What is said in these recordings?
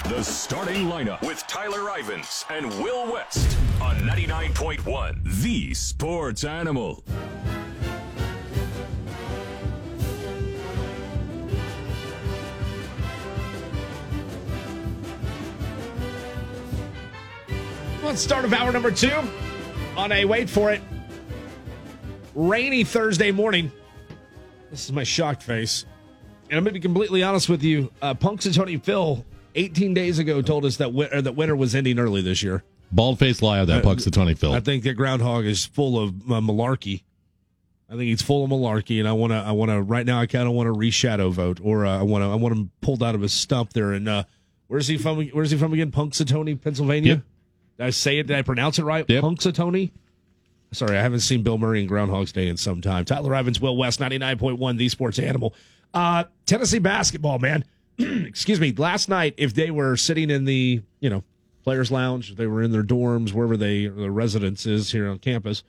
The starting lineup with Tyler Ivins and Will West on 99.1, The Sports Animal. Let's start of hour number 2 on a, wait for it, rainy Thursday morning. This is my shocked face. And I'm going to be completely honest with you. Punxsutawney Phil, 18 days ago, told us that winter was ending early this year. Bald-faced lie of that Punxsutawney Phil. I think that groundhog is full of malarkey. I think he's full of malarkey, and I want to. Right now, I kind of want to reshadow vote, or I want him pulled out of his stump there. And where's he from? Where's he from again? Punxsutawney, Pennsylvania. Yep. Did I say it? Did I pronounce it right? Yep. Punxsutawney? Sorry, I haven't seen Bill Murray and Groundhog's Day in some time. Tyler Ivins, Will West, 99.1, The Sports Animal. Tennessee basketball, man. Excuse me. Last night, if they were sitting in the, players' lounge, if they were in their dorms, wherever their residence is here on campus,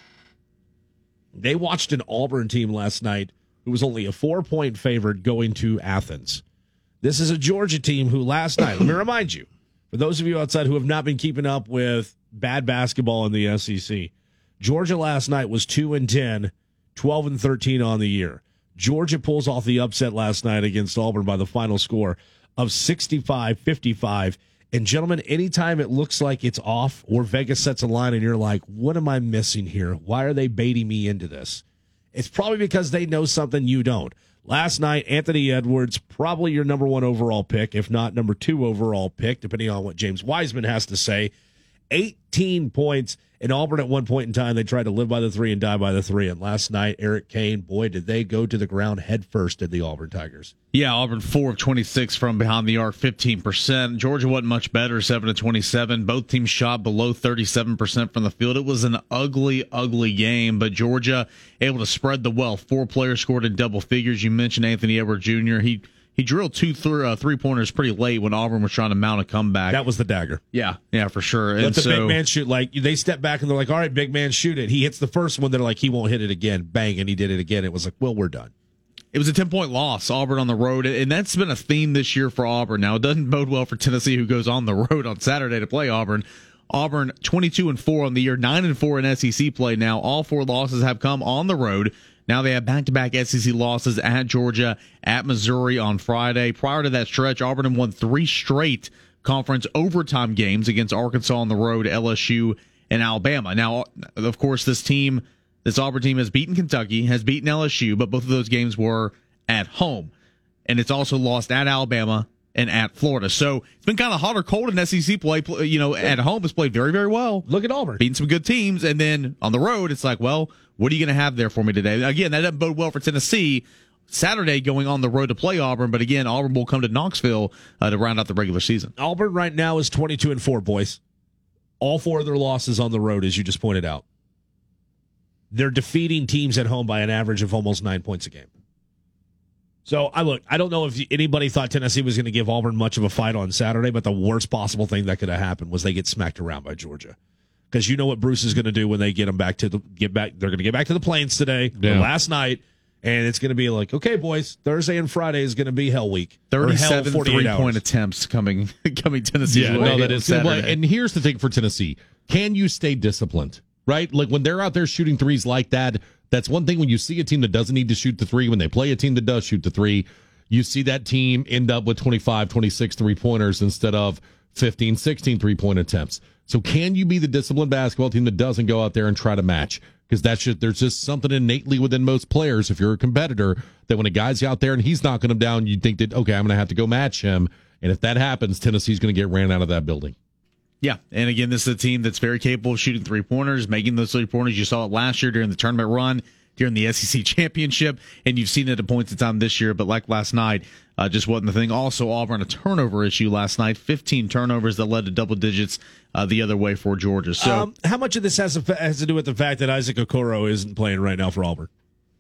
they watched an Auburn team last night who was only a 4-point favorite going to Athens. This is a Georgia team who last night, let me remind you, for those of you outside who have not been keeping up with bad basketball in the SEC, Georgia last night was 2-10, 12-13 on the year. Georgia pulls off the upset last night against Auburn by the final score of 65-55. And gentlemen, anytime it looks like it's off or Vegas sets a line and you're like, what am I missing here? Why are they baiting me into this? It's probably because they know something you don't. Last night, Anthony Edwards, probably your number 1 overall pick, if not number 2 overall pick, depending on what James Wiseman has to say. 18 points. In Auburn, at one point in time, they tried to live by the 3 and die by the 3. And last night, Eric Kane, boy, did they go to the ground head first at the Auburn Tigers. Yeah, Auburn 4 of 26 from behind the arc, 15%. Georgia wasn't much better, 7 of 27. Both teams shot below 37% from the field. It was an ugly, ugly game, but Georgia able to spread the wealth. 4 players scored in double figures. You mentioned Anthony Edwards Jr. He drilled 2 3-pointers pretty late when Auburn was trying to mount a comeback. That was the dagger. Yeah, for sure. Let the big man shoot. Like, they step back and they're like, all right, big man, shoot it. He hits the first one. They're like, he won't hit it again. Bang, and he did it again. It was like, well, we're done. It was a 10-point loss, Auburn on the road, and that's been a theme this year for Auburn. Now, it doesn't bode well for Tennessee, who goes on the road on Saturday to play Auburn. Auburn 22-4 on the year, 9-4 in SEC play now. All 4 losses have come on the road. Now they have back-to-back SEC losses at Georgia, at Missouri on Friday. Prior to that stretch, Auburn had won 3 straight conference overtime games against Arkansas on the road, LSU, and Alabama. Now, of course, this Auburn team has beaten Kentucky, has beaten LSU, but both of those games were at home. And it's also lost at Alabama and at Florida. So it's been kind of hot or cold in SEC play. At home, it's played very, very well. Look at Auburn. Beating some good teams. And then on the road, it's like, well, what are you going to have there for me today? Again, that doesn't bode well for Tennessee. Saturday going on the road to play Auburn, but again, Auburn will come to Knoxville to round out the regular season. Auburn right now is 22-4, boys. All 4 of their losses on the road, as you just pointed out. They're defeating teams at home by an average of almost 9 points a game. So, I don't know if anybody thought Tennessee was going to give Auburn much of a fight on Saturday, but the worst possible thing that could have happened was they get smacked around by Georgia. Because you know what Bruce is going to do when they get them back. They're going to get back to the Plains today, last night, and it's going to be like, okay, boys, Thursday and Friday is going to be hell week. 37 3-point attempts coming Tennessee's way. No, that is Saturday. And here's the thing for Tennessee: can you stay disciplined? Right, like when they're out there shooting threes like that. That's one thing when you see a team that doesn't need to shoot the 3. When they play a team that does shoot the 3, you see that team end up with 25, 26 3-pointers instead of 15, 16 3-point attempts. So can you be the disciplined basketball team that doesn't go out there and try to match? Because there's just something innately within most players, if you're a competitor, that when a guy's out there and he's knocking them down, you think that, okay, I'm going to have to go match him. And if that happens, Tennessee's going to get ran out of that building. Yeah, and again, this is a team that's very capable of shooting 3-pointers, making those 3-pointers. You saw it last year during the tournament run, during the SEC championship, and you've seen it at points in time this year, but like last night, just wasn't the thing. Also, Auburn, a turnover issue last night, 15 turnovers that led to double digits the other way for Georgia. So, how much of this has to do with the fact that Isaac Okoro isn't playing right now for Auburn?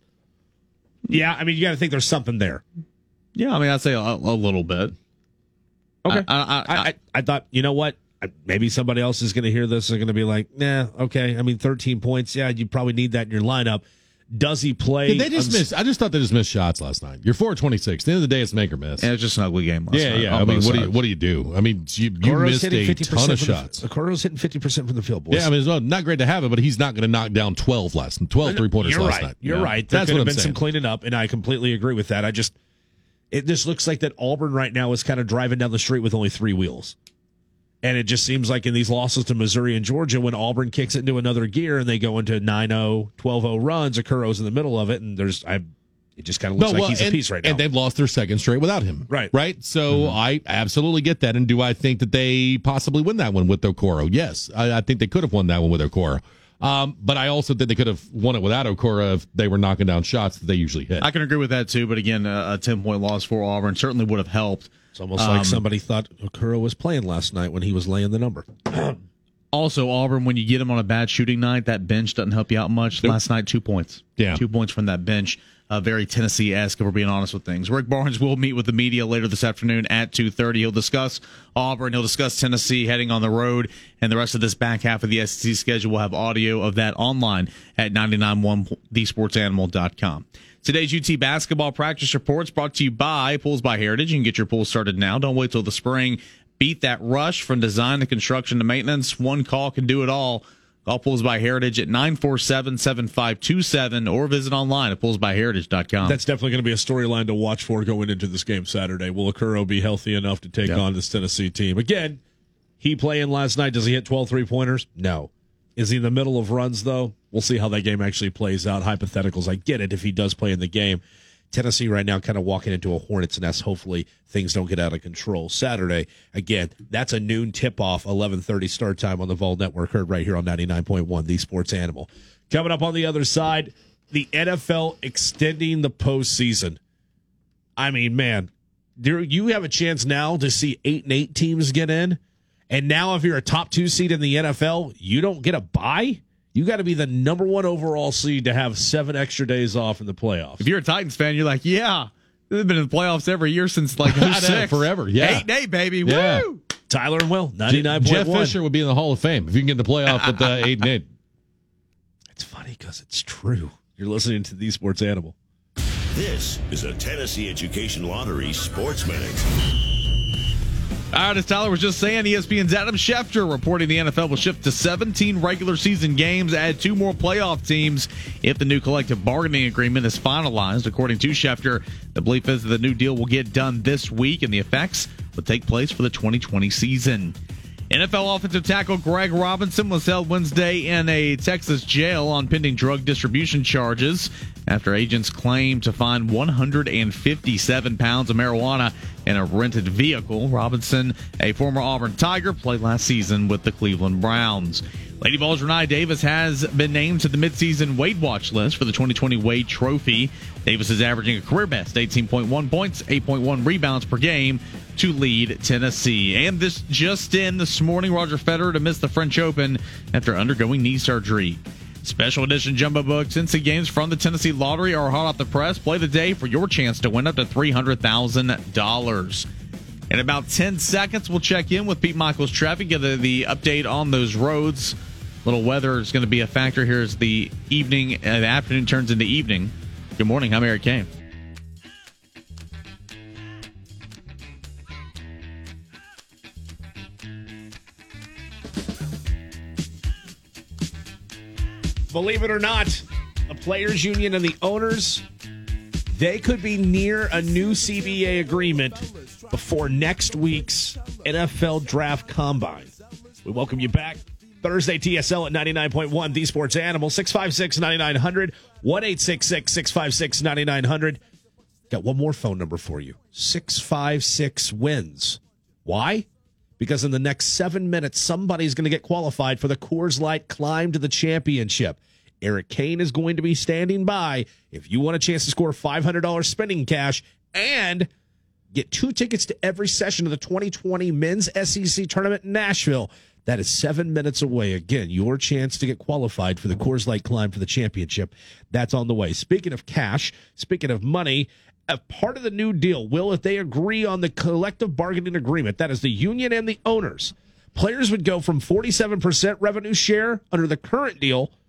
Yeah, I mean, you got to think there's something there. Yeah, I mean, I'd say a little bit. Okay. I thought, you know what? Maybe somebody else is going to hear this and going to be like, nah, okay. I mean, 13 points. Yeah, you probably need that in your lineup. Does he play? Did they just miss? I just thought they just missed shots last night. You're 4-26. At the end of the day, it's make or miss. And it's just an ugly game last night. Yeah. I mean, what do you do? I mean, you missed a ton of shots. Okoro's hitting 50% from the field, boys. Yeah, I mean, it's not great to have it, but he's not going to knock down 12 3-pointers last night. You're right. There could have been some cleaning up, and I completely agree with that. It just looks like that Auburn right now is kind of driving down the street with only 3 wheels. And it just seems like in these losses to Missouri and Georgia, when Auburn kicks it into another gear and they go into 9-0, 12-0 runs, Okoro's in the middle of it, and it just kind of looks like he's a piece right now. And they've lost their second straight without him. Right. So I absolutely get that. And do I think that they possibly win that one with Okoro? Yes. I think they could have won that one with Okoro. But I also think they could have won it without Okoro if they were knocking down shots that they usually hit. I can agree with that, too. But again, a 10-point loss for Auburn certainly would have helped. It's almost like somebody thought Okoro was playing last night when he was laying the number. Also, Auburn, when you get them on a bad shooting night, that bench doesn't help you out much. Nope. Last night, 2 points. Yeah. 2 points from that bench. Very Tennessee-esque, if we're being honest with things. Rick Barnes will meet with the media later this afternoon at 2:30. He'll discuss Auburn. He'll discuss Tennessee heading on the road. And the rest of this back half of the SEC schedule will have audio of that online at 991thesportsanimal.com. Today's UT basketball practice reports brought to you by Pools by Heritage. You can get your pool started now. Don't wait till the spring. Beat that rush from design to construction to maintenance. One call can do it all. Call Pools by Heritage at 947-7527 or visit online at poolsbyheritage.com. That's definitely going to be a storyline to watch for going into this game Saturday. Will Okoro be healthy enough to take on this Tennessee team? Again, he playing last night. Does he hit 12 3-pointers? No. Is he in the middle of runs, though? We'll see how that game actually plays out. Hypotheticals, I get it if he does play in the game. Tennessee right now kind of walking into a hornet's nest. Hopefully things don't get out of control. Saturday, again, that's a noon tip-off, 11:30 start time on the Vol Network, heard right here on 99.1, The Sports Animal. Coming up on the other side, the NFL extending the postseason. I mean, man, you have a chance now to see 8-8 teams get in. And now if you're a top 2 seed in the NFL, you don't get a bye? You got to be the number 1 overall seed to have 7 extra days off in the playoffs. If you're a Titans fan, you're like, yeah, they've been in the playoffs every year since like 06. Forever, yeah. 8-8, baby. Yeah. Woo! Tyler and Will, 99.1. Jeff Fisher would be in the Hall of Fame if you can get in the playoff with 8-8. It's funny because it's true. You're listening to The Sports Animal. This is a Tennessee Education Lottery Sports Minute. All right, as Tyler was just saying, ESPN's Adam Schefter reporting the NFL will shift to 17 regular season games, add 2 more playoff teams if the new collective bargaining agreement is finalized. According to Schefter, the belief is that the new deal will get done this week and the effects will take place for the 2020 season. NFL offensive tackle Greg Robinson was held Wednesday in a Texas jail on pending drug distribution charges after agents claimed to find 157 pounds of marijuana in a rented vehicle. Robinson, a former Auburn Tiger, played last season with the Cleveland Browns. Lady Vols' Renai Davis has been named to the midseason Weight Watch list for the 2020 Wade Trophy. Davis is averaging a career best 18.1 points, 8.1 rebounds per game to lead Tennessee. And this just in this morning, Roger Federer to miss the French Open after undergoing knee surgery. Special edition Jumbo Book Cincy games from the Tennessee Lottery are hot off the press. Play the day for your chance to win up to $300,000. In about 10 seconds, we'll check in with Pete Michaels Traffic, get the update on those roads. Little weather is going to be a factor here as the afternoon turns into evening. Good morning, I'm Eric Kane. Believe it or not, the players union and the owners, they could be near a new CBA agreement before next week's NFL Draft Combine. We welcome you back. Thursday, TSL at 99.1, The Sports Animal, 656-9900, 1-866-656-9900. Got one more phone number for you, 656-WINS. Why? Because in the next 7 minutes, somebody's going to get qualified for the Coors Light Climb to the Championship. Eric Kane is going to be standing by if you want a chance to score $500 spending cash and get 2 tickets to every session of the 2020 Men's SEC Tournament in Nashville. That is 7 minutes away. Again, your chance to get qualified for the Coors Light Climb for the championship. That's on the way. Speaking of cash, speaking of money, a part of the new deal will, if they agree on the collective bargaining agreement, that is the union and the owners, players would go from 47% revenue share under the current deal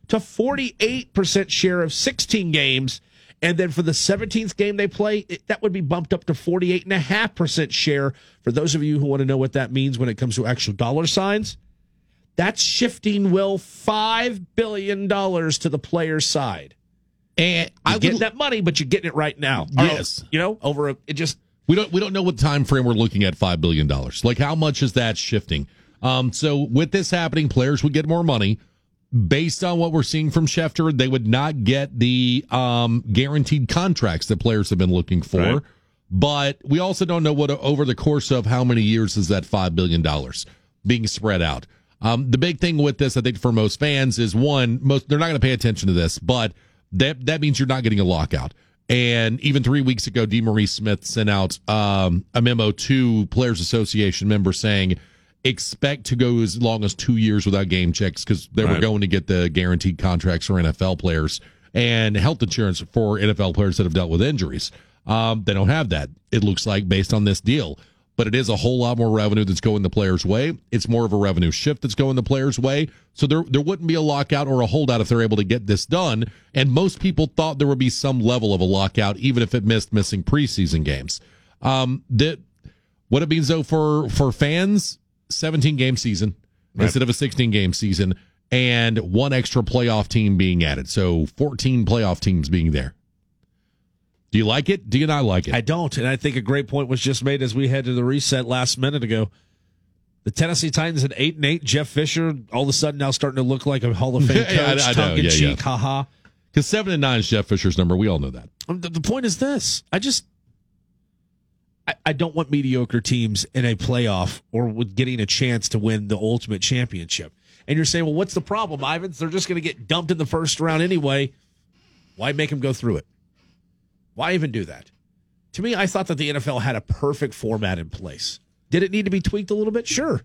to 48% share of 16 games. And then for the 17th game they play, that would be bumped up to 48.5% share. For those of you who want to know what that means when it comes to actual dollar signs, that's shifting, Will, $5 billion to the player's side. And you're getting that money, but you're getting it right now. Yes. We don't know what time frame we're looking at. $5 billion. Like, how much is that shifting? So with this happening, players would get more money. Based on what we're seeing from Schefter, they would not get the guaranteed contracts that players have been looking for. Right. But we also don't know what over the course of how many years is that $5 billion being spread out. The big thing with this, I think, for most fans is, one, they're not going to pay attention to this, but that means you're not getting a lockout. And even 3 weeks ago, DeMaurice Smith sent out a memo to Players Association members saying, expect to go as long as 2 years without game checks, because they were going to get the guaranteed contracts for NFL players and health insurance for NFL players that have dealt with injuries. They don't have that, it looks like, based on this deal. But it is a whole lot more revenue that's going the players' way. It's more of a revenue shift that's going the players' way. So there wouldn't be a lockout or a holdout if they're able to get this done. And most people thought there would be some level of a lockout, even if it missing preseason games. What it means, though, for fans, 17-game season instead of a 16-game season, and one extra playoff team being added. So 14 playoff teams being there. Do you like it? Do you not like it? I don't, and I think a great point was just made as we head to the reset last minute ago. The Tennessee Titans at 8-8. Jeff Fisher all of a sudden now starting to look like a Hall of Fame coach. Tongue-in-cheek, haha. Because 7-9 is Jeff Fisher's number. We all know that. The point is this. I don't want mediocre teams in a playoff or with getting a chance to win the ultimate championship. And you're saying, well, what's the problem, Ivan? They're just going to get dumped in the first round anyway. Why make them go through it? Why even do that? To me, I thought that the NFL had a perfect format in place. Did it need to be tweaked a little bit? Sure.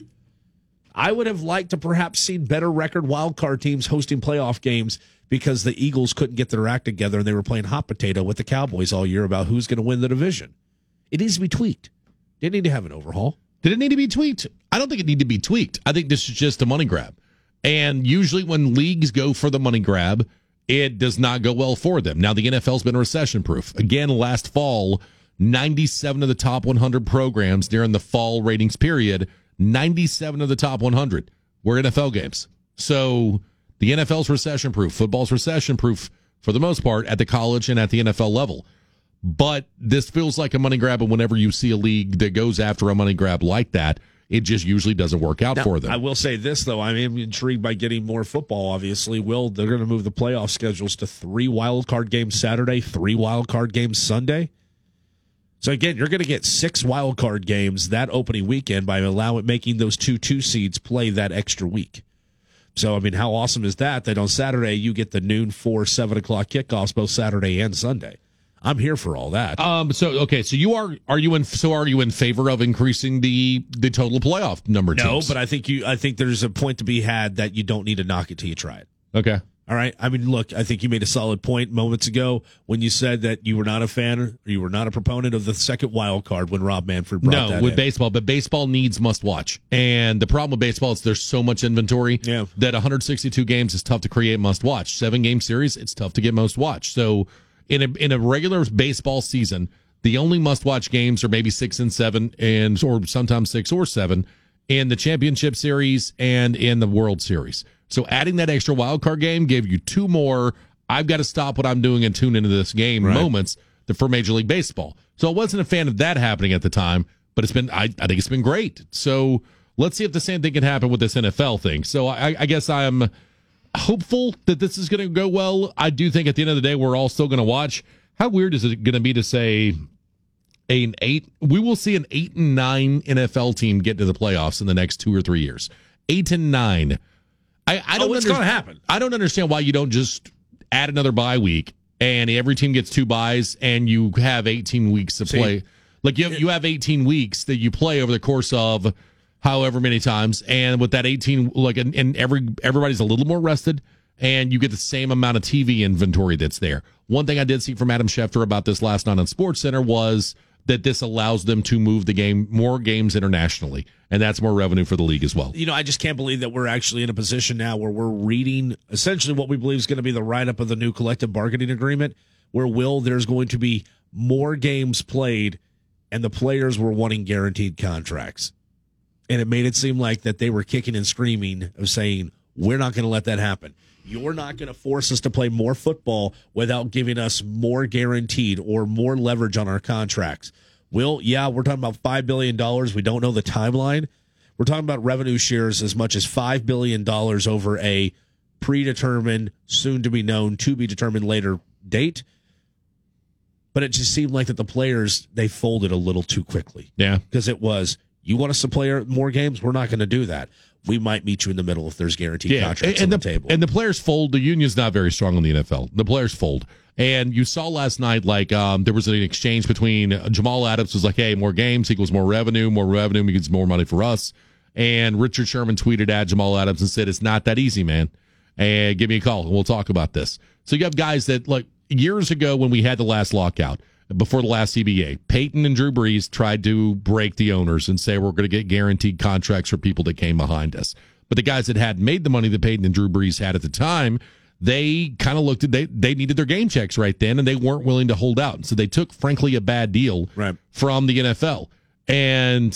I would have liked to perhaps seen better record wildcard teams hosting playoff games because the Eagles couldn't get their act together and they were playing hot potato with the Cowboys all year about who's going to win the division. It needs to be tweaked. Didn't need to have an overhaul. Did it need to be tweaked? I don't think it needed to be tweaked. I think this is just a money grab. And usually when leagues go for the money grab, it does not go well for them. Now, the NFL's been recession-proof. Again, last fall, 97 of the top 100 programs during the fall ratings period, 97 of the top 100 were NFL games. So the NFL's recession-proof. Football's recession-proof for the most part at the college and at the NFL level. But this feels like a money grab, and whenever you see a league that goes after a money grab like that, it just usually doesn't work out for them. I will say this, though. I am intrigued by getting more football, obviously. They're going to move the playoff schedules to 3 wild-card games Saturday, 3 wild-card games Sunday. So, again, you're going to get 6 wild-card games that opening weekend by making those 2 seeds play that extra week. So, I mean, how awesome is that on Saturday you get the noon, 4, 7 o'clock kickoffs both Saturday and Sunday? I'm here for all that. So are you in favor of increasing the total playoff number? No, but I think there's a point to be had that you don't need to knock it till you try it. Okay. All right. I mean, look, I think you made a solid point moments ago when you said that you were not a fan or you were not a proponent of the second wild card when Rob Manfred brought that in. Baseball, but baseball needs must watch. And the problem with baseball is there's so much inventory that 162 games is tough to create must watch. 7-game series, it's tough to get most watch. So in a regular baseball season, the only must-watch games are maybe 6 and 7, or sometimes 6 or 7 in the championship series and in the World Series. So adding that extra wild card game gave you 2 more. I've got to stop what I'm doing and tune into this game moments for Major League Baseball. So I wasn't a fan of that happening at the time, but I think it's been great. So let's see if the same thing can happen with this NFL thing. So I guess I'm hopeful that this is going to go well. I do think at the end of the day, we're all still going to watch. How weird is it going to be to say we will see an 8-9 NFL team get to the playoffs in the next 2 or 3 years. 8-9. I don't. What's going to happen? I don't understand why you don't just add another bye week and every team gets 2 byes and you have 18 weeks to play. Like you have 18 weeks that you play over the course of however many times, and with that 18, and everybody's a little more rested, and you get the same amount of TV inventory that's there. One thing I did see from Adam Schefter about this last night on SportsCenter was that this allows them to move the game, more games internationally, and that's more revenue for the league as well. I just can't believe that we're actually in a position now where we're reading essentially what we believe is going to be the write-up of the new collective bargaining agreement, where, there's going to be more games played, and the players were wanting guaranteed contracts. And it made it seem like that they were kicking and screaming of saying, we're not going to let that happen. You're not going to force us to play more football without giving us more guaranteed or more leverage on our contracts. We're talking about $5 billion. We don't know the timeline. We're talking about revenue shares as much as $5 billion over a predetermined, soon-to-be-known, to-be-determined later date. But it just seemed like that the players, they folded a little too quickly. Yeah. Because it was, you want us to play more games? We're not going to do that. We might meet you in the middle if there's guaranteed contracts on the table. And the players fold. The union's not very strong in the NFL. The players fold. And you saw last night, there was an exchange between Jamal Adams was like, hey, more games equals more revenue means more money for us. And Richard Sherman tweeted at Jamal Adams and said, it's not that easy, man. And give me a call and we'll talk about this. So you have guys that, years ago when we had the last lockout, before the last CBA, Peyton and Drew Brees tried to break the owners and say we're going to get guaranteed contracts for people that came behind us. But the guys that had made the money that Peyton and Drew Brees had at the time, they kind of looked at they needed their game checks right then, and they weren't willing to hold out. And so they took, frankly, a bad deal from the NFL. And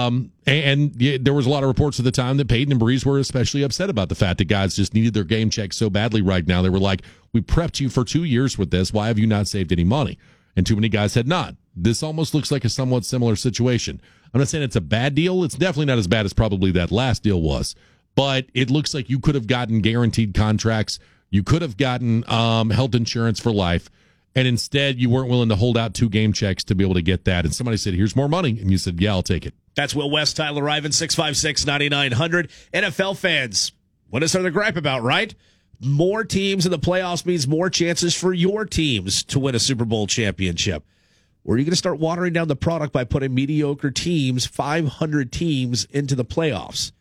there was a lot of reports at the time that Peyton and Brees were especially upset about the fact that guys just needed their game checks so badly right now. They were like, we prepped you for 2 years with this. Why have you not saved any money? And too many guys had not. This almost looks like a somewhat similar situation. I'm not saying it's a bad deal. It's definitely not as bad as probably that last deal was. But it looks like you could have gotten guaranteed contracts. You could have gotten health insurance for life. And instead, you weren't willing to hold out 2 game checks to be able to get that. And somebody said, here's more money. And you said, yeah, I'll take it. That's Will West, Tyler Ivan, 656-9900. NFL fans, what is there to gripe about, right? More teams in the playoffs means more chances for your teams to win a Super Bowl championship. Or are you going to start watering down the product by putting mediocre teams, 500 teams, into the playoffs?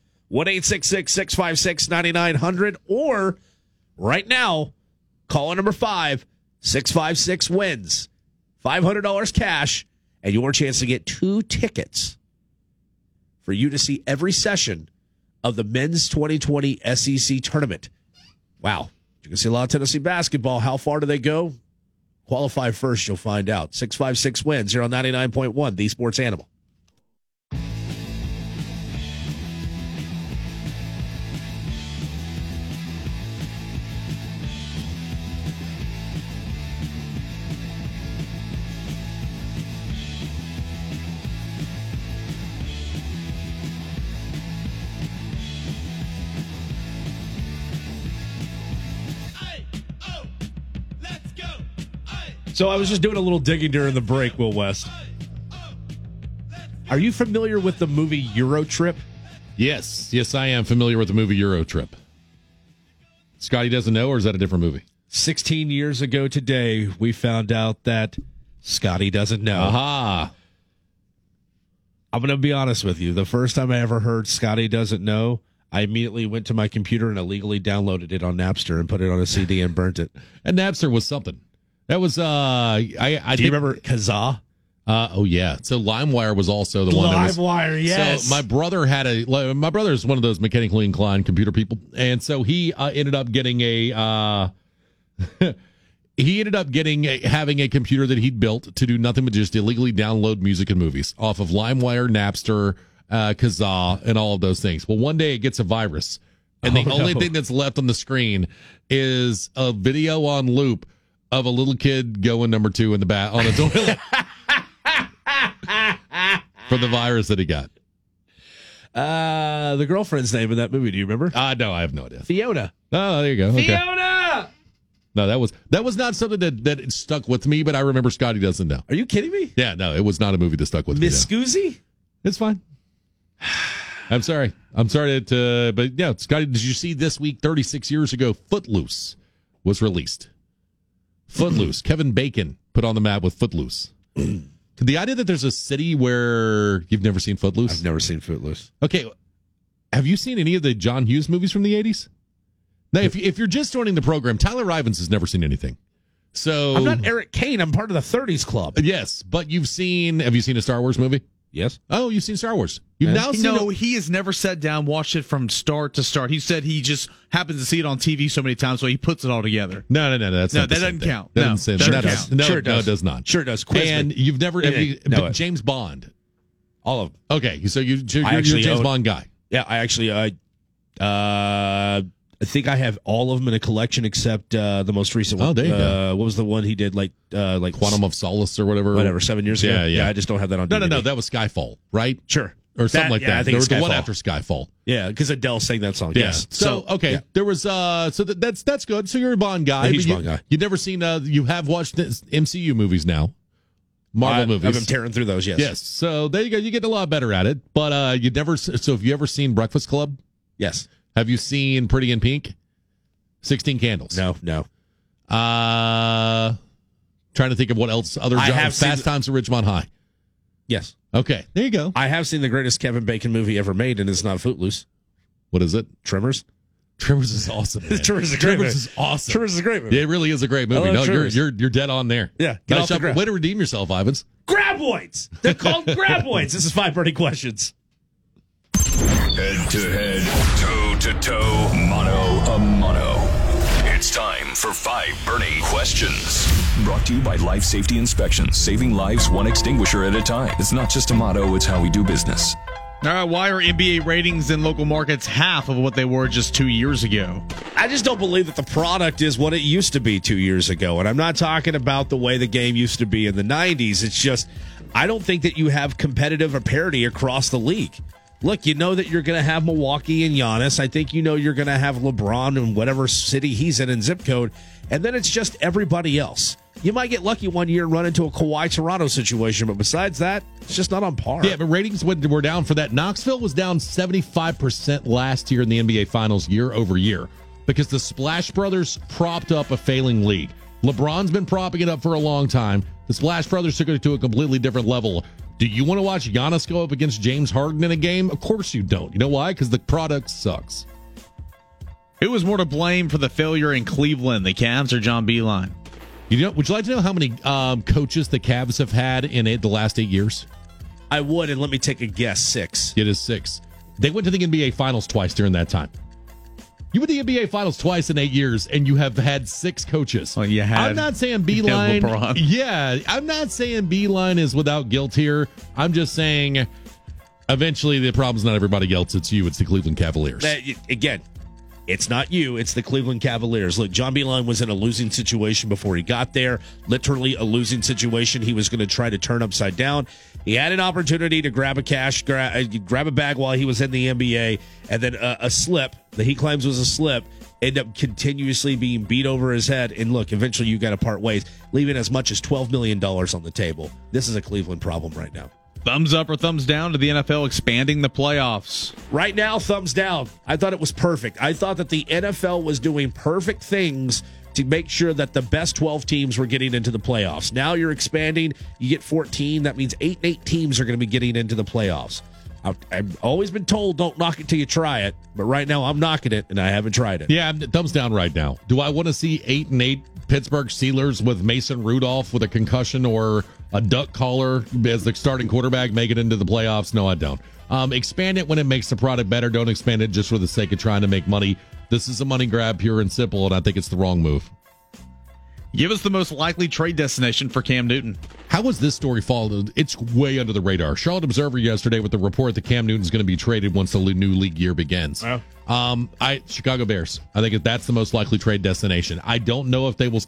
1-866-656-9900. Or right now, caller number 5, 656-WINS. $500 cash and your chance to get 2 tickets for you to see every session of the men's 2020 SEC tournament. Wow. You can see a lot of Tennessee basketball. How far do they go? Qualify first, you'll find out. 656-WINS here on 99.1, The Sports Animal. So I was just doing a little digging during the break, Will West. Are you familiar with the movie Euro Trip? Yes, I am familiar with the movie Euro Trip. Scotty doesn't know, or is that a different movie? 16 years ago today, we found out that Scotty doesn't know. Aha. I'm going to be honest with you. The first time I ever heard Scotty doesn't know, I immediately went to my computer and illegally downloaded it on Napster and put it on a CD and burnt it. And Napster was something. That was, Do you remember Kazaa? Oh, yeah. So LimeWire was also the one that was... LimeWire, yes. So my brother is one of those mechanically inclined computer people. And so he ended up getting having a computer that he'd built to do nothing but just illegally download music and movies off of LimeWire, Napster, Kazaa, and all of those things. Well, one day it gets a virus. And the only thing that's left on the screen is a video on loop of a little kid going number 2 in the on a toilet for the virus that he got. The girlfriend's name in that movie, do you remember? No, I have no idea. Fiona. Oh, there you go. Okay. Fiona! No, that was not something that stuck with me, but I remember Scotty doesn't know. Are you kidding me? Yeah, no, it was not a movie that stuck with me. Miss Scoozy? It's fine. I'm sorry. But yeah, Scotty, did you see this week, 36 years ago, Footloose was released? Footloose. Kevin Bacon put on the map with Footloose. The idea that there's a city where you've never seen Footloose? I've never seen Footloose. Okay. Have you seen any of the John Hughes movies from the 80s? Now, if you're just joining the program, Tyler Ivins has never seen anything. So I'm not Eric Kane. I'm part of the 30s club. Yes, but have you seen a Star Wars movie? Yes. Oh, you've seen Star Wars. You've now seen No, he has never sat down, watched it from start to start. He said he just happens to see it on TV so many times, so he puts it all together. No. That's No, not the that same doesn't thing. count. That No, doesn't doesn't that count. does- No, Sure it no, does. it does not. Sure it does. Quiz And me. you've never No, it. James Bond. All of them. Okay, so you're a actually James own- Bond guy. Yeah, I actually, I think I have all of them in a collection except the most recent one. Oh, there you go. What was the one he did like Quantum of Solace or whatever. 7 years ago? Yeah. I just don't have that on No, DVD. that was Skyfall, right? Sure. Or something like that. I think There was it's the one Skyfall. after Skyfall. Yeah, because Adele sang that song. Yeah. Yes. So okay, yeah. there was that's good. So you're a Bond guy. A huge but Bond guy. You've never seen you have watched MCU movies now. Marvel movies. I've been tearing through those, yes. Yes. So there you go. You get a lot better at it. But you never. So have you ever seen Breakfast Club? Yes. Have you seen Pretty in Pink? 16 Candles. No. Trying to think of what else. Other I have Fast seen- Times at Ridgemont High. Yes. Okay. There you go. I have seen the greatest Kevin Bacon movie ever made, and it's not Footloose. What is it? Tremors. Tremors is awesome. Man. Tremors is a great movie. is awesome. Tremors is a great movie. Yeah, it really is a great movie. I love No, Tremors. you're dead on there. Yeah, get Nice off the job. ground. Way to redeem yourself, Ivans. Graboids. They're called graboids. This is 5 Birdie Questions. Head to head, toe to toe, mano a mano. It's time for 5 Bernie Questions. Brought to you by Life Safety Inspections, saving lives one extinguisher at a time. It's not just a motto, it's how we do business. All right, why are NBA ratings in local markets half of what they were just 2 years ago? I just don't believe that the product is what it used to be 2 years ago. And I'm not talking about the way the game used to be in the 90s. It's just, I don't think that you have competitive or parity across the league. Look, you know that you're going to have Milwaukee and Giannis. I think you know you're going to have LeBron in whatever city he's in zip code. And then it's just everybody else. You might get lucky one year and run into a Kawhi Toronto situation, but besides that, it's just not on par. Yeah, but ratings were down for that. Knoxville was down 75% last year in the NBA Finals year over year because the Splash Brothers propped up a failing league. LeBron's been propping it up for a long time. The Splash Brothers took it to a completely different level. Do you want to watch Giannis go up against James Harden in a game? Of course you don't. You know why? Because the product sucks. Who was more to blame for the failure in Cleveland, the Cavs or John Beilein? Would you like to know how many coaches the Cavs have had in the last 8 years? I would, and let me take a guess, 6. It is 6. They went to the NBA Finals twice during that time. You went to the NBA Finals twice in 8 years, and you have had 6 coaches. Well, you had. I'm not saying you Beilein. had LeBron. Yeah, I'm not saying Beilein is without guilt here. I'm just saying, eventually the problem's not everybody else. It's you. It's the Cleveland Cavaliers. Again, it's not you. It's the Cleveland Cavaliers. Look, John Beilein was in a losing situation before he got there. Literally a losing situation. He was going to try to turn upside down. He had an opportunity to grab a bag while he was in the NBA, and then a slip that he claims was a slip ended up continuously being beat over his head. And look, eventually you got to part ways, leaving as much as $12 million on the table. This is a Cleveland problem right now. Thumbs up or thumbs down to the NFL expanding the playoffs? Right now, thumbs down. I thought it was perfect. I thought that the NFL was doing perfect things to make sure that the best 12 teams were getting into the playoffs. Now you're expanding. You get 14. That means 8 and 8 teams are going to be getting into the playoffs. I've always been told don't knock it till you try it, but right now I'm knocking it, and I haven't tried it. Yeah, thumbs down right now. Do I want to see 8 and 8 Pittsburgh Steelers with Mason Rudolph with a concussion or a duck collar as the starting quarterback make it into the playoffs? No, I don't. Expand it when it makes the product better. Don't expand it just for the sake of trying to make money. This is a money grab, pure and simple, and I think it's the wrong move. Give us the most likely trade destination for Cam Newton. How was this story followed? It's way under the radar. Charlotte Observer yesterday with the report that Cam Newton's going to be traded once the new league year begins. Oh. Chicago Bears. I think that's the most likely trade destination. I don't know if they will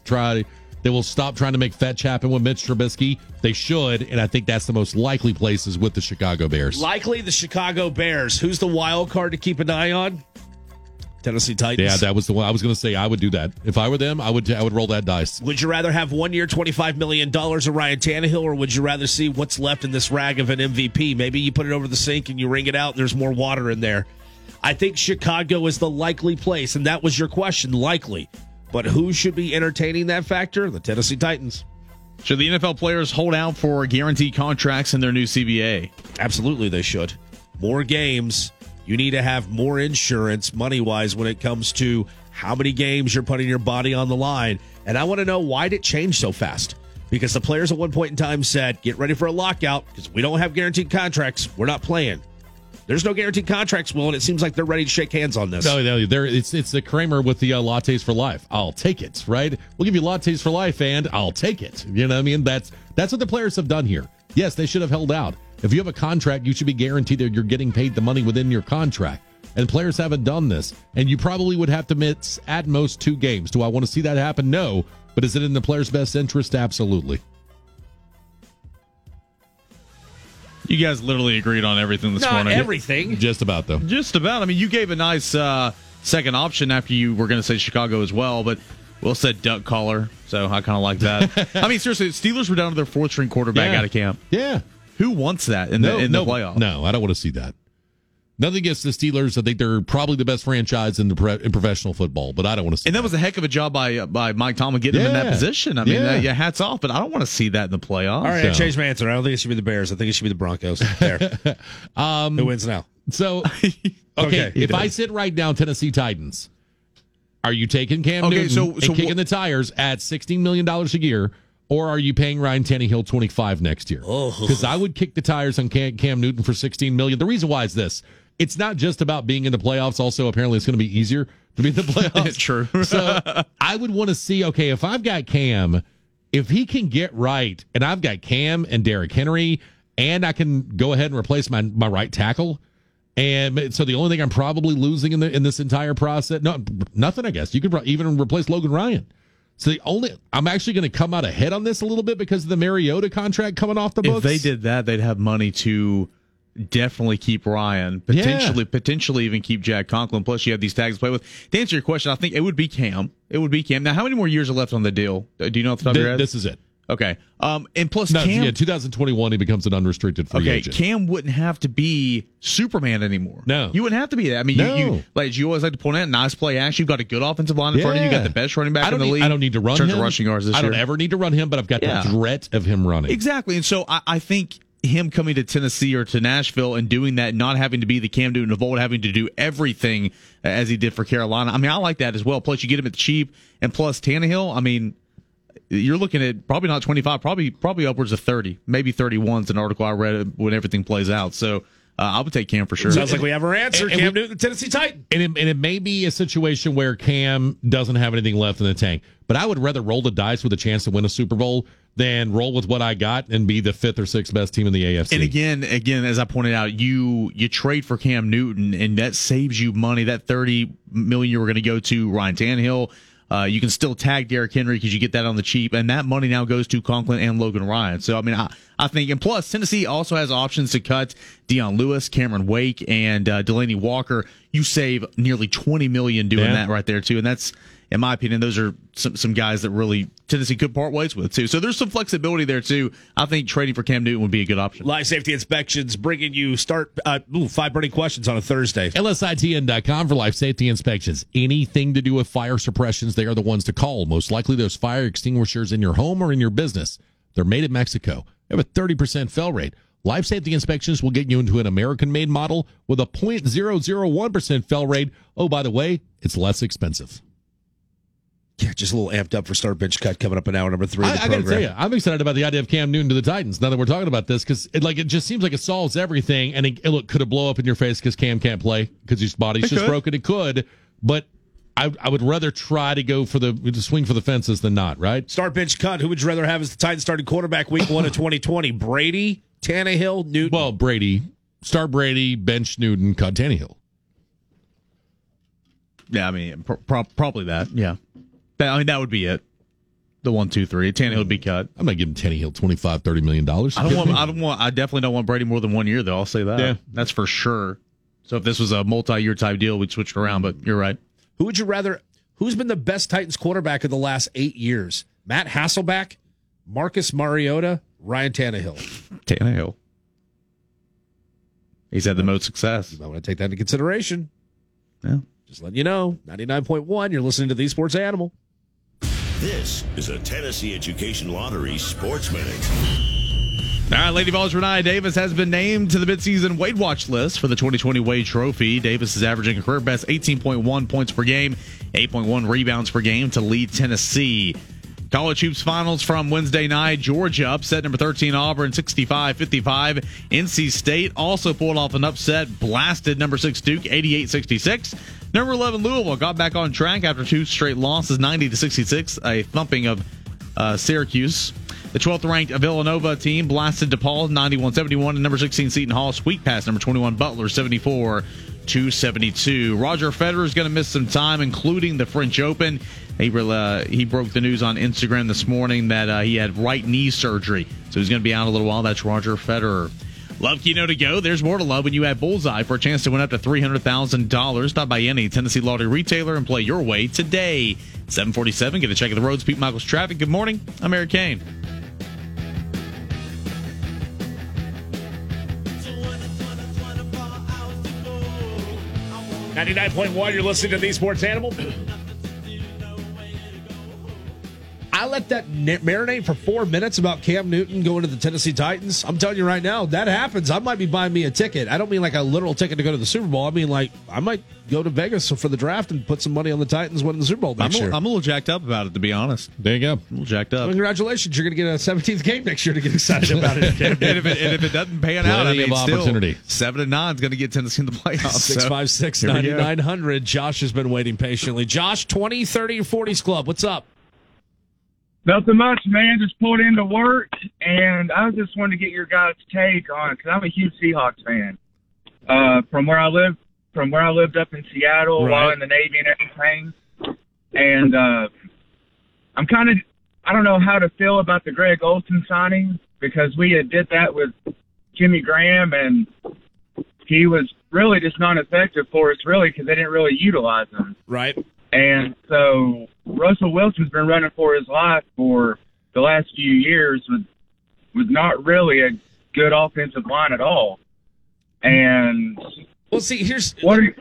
stop trying to make fetch happen with Mitch Trubisky. They should, and I think that's the most likely places with the Chicago Bears. Likely the Chicago Bears. Who's the wild card to keep an eye on? Tennessee Titans. Yeah, that was the one I was going to say. I would do that if I were them. I would roll that dice. Would you rather have 1 year, $25 million of Ryan Tannehill, or would you rather see what's left in this rag of an MVP? Maybe you put it over the sink and you wring it out and there's more water in there. I think Chicago is the likely place, and that was your question, likely. But who should be entertaining that factor? The Tennessee Titans. Should the NFL players hold out for guaranteed contracts in their new CBA? Absolutely, they should. More games. You need to have more insurance money-wise when it comes to how many games you're putting your body on the line. And I want to know, why did it change so fast? Because the players at one point in time said, get ready for a lockout because we don't have guaranteed contracts. We're not playing. There's no guaranteed contracts, Will, and it seems like they're ready to shake hands on this. No, it's the Kramer with the lattes for life. I'll take it, right? We'll give you lattes for life, and I'll take it. You know what I mean? That's what the players have done here. Yes, they should have held out. If you have a contract, you should be guaranteed that you're getting paid the money within your contract. And players haven't done this. And you probably would have to miss at most 2 games. Do I want to see that happen? No. But is it in the players' best interest? Absolutely. You guys literally agreed on everything this morning. Not everything. Just about, though. Just about. I mean, you gave a nice second option after you were going to say Chicago as well, but Will said duck caller, so I kind of like that. I mean, seriously, Steelers were down to their 4th-string quarterback out of camp. Yeah. Who wants that in the playoffs? No, I don't want to see that. Nothing against the Steelers. I think they're probably the best franchise in professional football, but I don't want to see that. And that was a heck of a job by Mike Tomlin getting him in that position. I mean, hats off, but I don't want to see that in the playoffs. All right, I changed my answer. I don't think it should be the Bears. I think it should be the Broncos. There. Who wins now? So, okay, if I sit right down Tennessee Titans, are you taking Cam Newton and kicking the tires at $16 million a year, or are you paying Ryan Tannehill $25 next year? Because I would kick the tires on Cam Newton for $16 million. The reason why is this. It's not just about being in the playoffs. Also, apparently, it's going to be easier to be in the playoffs. True. So I would want to see, okay, if I've got Cam, if he can get right, and I've got Cam and Derrick Henry, and I can go ahead and replace my right tackle, and so the only thing I'm probably losing in this entire process, nothing, I guess. You could even replace Logan Ryan. So I'm actually going to come out ahead on this a little bit because of the Mariota contract coming off the books. If they did that, they'd have money to definitely keep Ryan, potentially even keep Jack Conklin. Plus, you have these tags to play with. To answer your question, I think it would be Cam. Now, how many more years are left on the deal? Do you know off the top of your head? This is it. Okay. And plus, Cam, 2021, he becomes an unrestricted free agent. Cam wouldn't have to be Superman anymore. No. You wouldn't have to be that. I mean, you like you always like to point out, nice play action. You've got a good offensive line in front of you. You got the best running back in the league. I don't need to run him. In terms of rushing yards this year. I don't ever need to run him, but I've got the threat of him running. Exactly. And so I think him coming to Tennessee or to Nashville and doing that, not having to be the Cam Newton of old, having to do everything as he did for Carolina. I mean, I like that as well. Plus, you get him at the cheap, and plus Tannehill. I mean, you're looking at probably not 25, probably upwards of 30, maybe 31 is an article I read when everything plays out. So I would take Cam for sure. Sounds like we have our answer. Cam Newton, the Tennessee Titan. And it may be a situation where Cam doesn't have anything left in the tank, but I would rather roll the dice with a chance to win a Super Bowl than roll with what I got and be the 5th or 6th best team in the AFC. And again, as I pointed out, you trade for Cam Newton, and that saves you money. That $30 million you were going to go to Ryan Tannehill. You can still tag Derrick Henry because you get that on the cheap, and that money now goes to Conklin and Logan Ryan. So, I mean, I think, and plus, Tennessee also has options to cut Dion Lewis, Cameron Wake, and Delaney Walker. You save nearly $20 million doing that right there, too, and that's, in my opinion, those are some guys that really Tennessee could part ways with, too. So there's some flexibility there, too. I think trading for Cam Newton would be a good option. Live Safety Inspections bringing you 5 burning questions on a Thursday. LSITN.com for life safety inspections. Anything to do with fire suppressions, they are the ones to call. Most likely those fire extinguishers in your home or in your business. They're made in Mexico. They have a 30% fail rate. Life safety inspections will get you into an American-made model with a 0.001% fail rate. Oh, by the way, it's less expensive. Yeah, just a little amped up for Start Bench Cut coming up in hour number 3 of the program. I got to tell you, I'm excited about the idea of Cam Newton to the Titans now that we're talking about this because it just seems like it solves everything. And look, could it blow up in your face because Cam can't play because his body's just broken? It could, but I would rather try to swing for the fences than not, right? Start Bench Cut. Who would you rather have as the Titans starting quarterback week 1 of 2020? Brady, Tannehill, Newton? Well, Brady. Start Brady, bench Newton, cut Tannehill. Yeah, I mean, probably that. Yeah. I mean, that would be it. The 1, 2, 3. Tannehill would be cut. I'm not giving Tannehill $25-30 million. I definitely don't want Brady more than 1 year, though. I'll say that. Yeah. That's for sure. So if this was a multi-year type deal, we'd switch it around, but you're right. Who would you rather? Who's been the best Titans quarterback of the last 8 years? Matt Hasselbeck, Marcus Mariota, Ryan Tannehill. Tannehill. He's had the most success. You might want to take that into consideration. Yeah. Just letting you know, 99.1, you're listening to The Sports Animal. This is a Tennessee Education Lottery Sports Minute. All right, Lady Vols Renee Davis has been named to the midseason Weight Watch list for the 2020 Wade Trophy. Davis is averaging a career best 18.1 points per game, 8.1 rebounds per game to lead Tennessee. College Hoops Finals from Wednesday night. Georgia upset number 13 Auburn 65-55. NC State also pulled off an upset, blasted number 6 Duke 88-66. Number 11 Louisville got back on track after 2 straight losses, 90-66, a thumping of Syracuse. The 12th ranked Villanova team blasted DePaul 91-71, and number 16 Seton Hall squeaked past number 21 Butler 74-72. Roger Federer is going to miss some time, including the French Open. He broke the news on Instagram this morning that he had right knee surgery, so he's going to be out a little while. That's Roger Federer. Love Keno to go. There's more to love when you add Bullseye for a chance to win up to $300,000. Stop by any Tennessee Lottery retailer and play your way today. 747, get a check of the roads. Pete Michaels traffic. Good morning. I'm Eric Kane. .1, you're listening to The Sports Animal. I let that marinate for 4 minutes about Cam Newton going to the Tennessee Titans. I'm telling you right now, that happens. I might be buying me a ticket. I don't mean like a literal ticket to go to the Super Bowl. I mean like I might go to Vegas for the draft and put some money on the Titans winning the Super Bowl next year. I'm a little jacked up about it, to be honest. There you go. A little jacked up. Well, congratulations. You're going to get a 17th game next year to get excited about it. and if it doesn't pan out, I mean, opportunity. Still 7-9 is going to get Tennessee in the playoffs. 656-9900. Josh has been waiting patiently. Josh, 20, 30, or 40s Club. What's up? Nothing much, man. Just pulled into work, and I just wanted to get your guys' take on, because I'm a huge Seahawks fan. From where I lived up in Seattle, while in the Navy and everything, and I'm kind of, I don't know how to feel about the Greg Olsen signing, because we did that with Jimmy Graham, and he was really just non-effective for us, really, because they didn't really utilize him. Right. And so Russell Wilson's been running for his life for the last few years with not really a good offensive line at all. And well, see, here's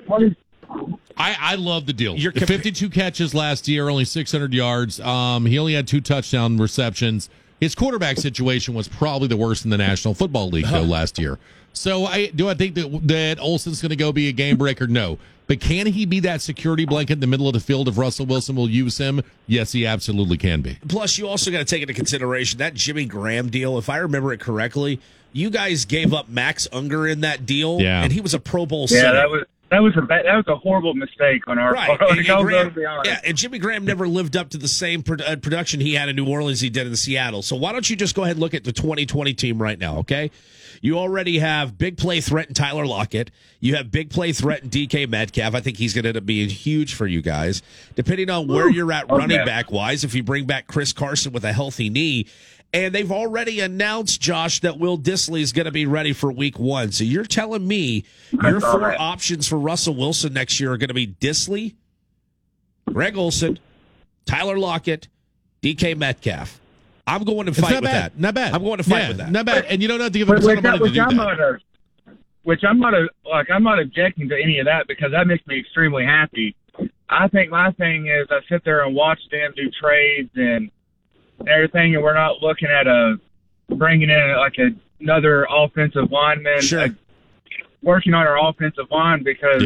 I love the deal. 52 catches last year, only 600 yards. He only had 2 touchdown receptions. His quarterback situation was probably the worst in the National Football League though last year. So do I think that Olsen's going to go be a game breaker? No. But can he be that security blanket in the middle of the field if Russell Wilson will use him? Yes, he absolutely can be. Plus, you also got to take into consideration that Jimmy Graham deal. If I remember it correctly, you guys gave up Max Unger in that deal, and he was a Pro Bowl center. That was a horrible mistake on our part. And Jimmy Graham never lived up to the same production he had in New Orleans he did in Seattle. So why don't you just go ahead and look at the 2020 team right now, okay? You already have big play threat in Tyler Lockett. You have big play threat in DK Metcalf. I think he's going to end up being huge for you guys. Depending on where you're at running back-wise, if you bring back Chris Carson with a healthy knee. And they've already announced, Josh, that Will Dissly is going to be ready for week 1. So you're telling me your 4 options for Russell Wilson next year are going to be Dissly, Greg Olsen, Tyler Lockett, DK Metcalf. I'm going to fight with that. Not bad. I'm going to fight with that. Not bad. And you don't have to give him a ton of money to do that. Which I'm not objecting to any of that, because that makes me extremely happy. I think my thing is I sit there and watch them do trades and everything, and we're not looking at bringing in like another offensive lineman, working on our offensive line, because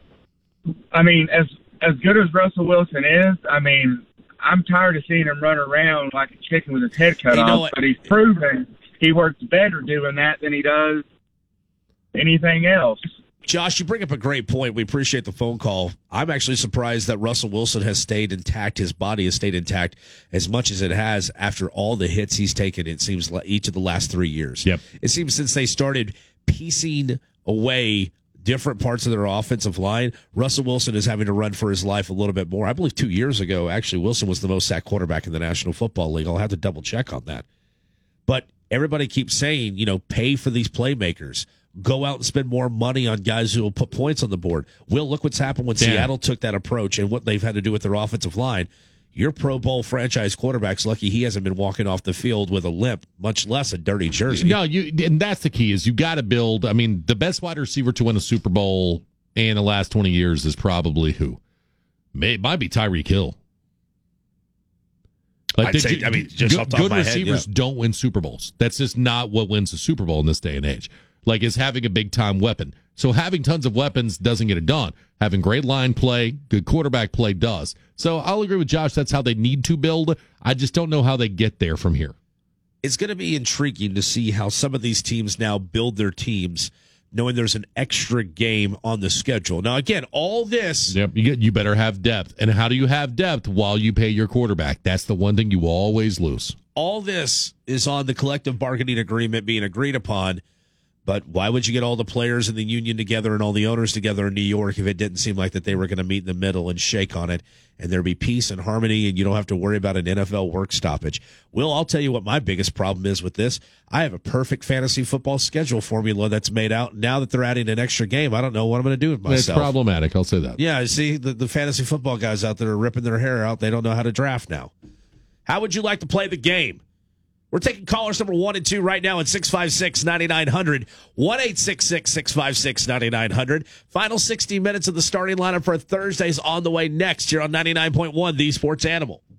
I mean, as good as Russell Wilson is, I mean, I'm tired of seeing him run around like a chicken with his head cut off. But he's proven he works better doing that than he does anything else. Josh, you bring up a great point. We appreciate the phone call. I'm actually surprised that Russell Wilson has stayed intact. His body has stayed intact as much as it has after all the hits he's taken, it seems, like each of the last 3 years. Yep. It seems since they started piecing away different parts of their offensive line, Russell Wilson is having to run for his life a little bit more. I believe 2 years ago, actually, Wilson was the most sacked quarterback in the National Football League. I'll have to double check on that. But everybody keeps saying, pay for these playmakers. Go out and spend more money on guys who will put points on the board. Will, look what's happened when Seattle took that approach and what they've had to do with their offensive line. Your Pro Bowl franchise quarterback's lucky he hasn't been walking off the field with a limp, much less a dirty jersey. No, and that's the key is you got to build. I mean, the best wide receiver to win a Super Bowl in the last 20 years is probably who? It might be Tyreek Hill. I'd say, just off the top of good my head, receivers don't win Super Bowls. That's just not what wins the Super Bowl in this day and age. Like, is having a big-time weapon. So having tons of weapons doesn't get it done. Having great line play, good quarterback play does. So I'll agree with Josh. That's how they need to build. I just don't know how they get there from here. It's going to be intriguing to see how some of these teams now build their teams, knowing there's an extra game on the schedule. Now, again, all this... Yep, you better have depth. And how do you have depth while you pay your quarterback? That's the one thing you will always lose. All this is on the collective bargaining agreement being agreed upon. But why would you get all the players in the union together and all the owners together in New York if it didn't seem like that they were going to meet in the middle and shake on it and there'd be peace and harmony and you don't have to worry about an NFL work stoppage? Will, I'll tell you what my biggest problem is with this. I have a perfect fantasy football schedule formula that's made out. Now that they're adding an extra game, I don't know what I'm going to do with myself. It's problematic, I'll say that. Yeah, see, the fantasy football guys out there are ripping their hair out. They don't know how to draft now. How would you like to play the game? We're taking callers number 1 and 2 right now at 656-9900, 1-866-656-9900. Final 60 minutes of the starting lineup for Thursday's on the way next here on 99.1, The Sports Animal.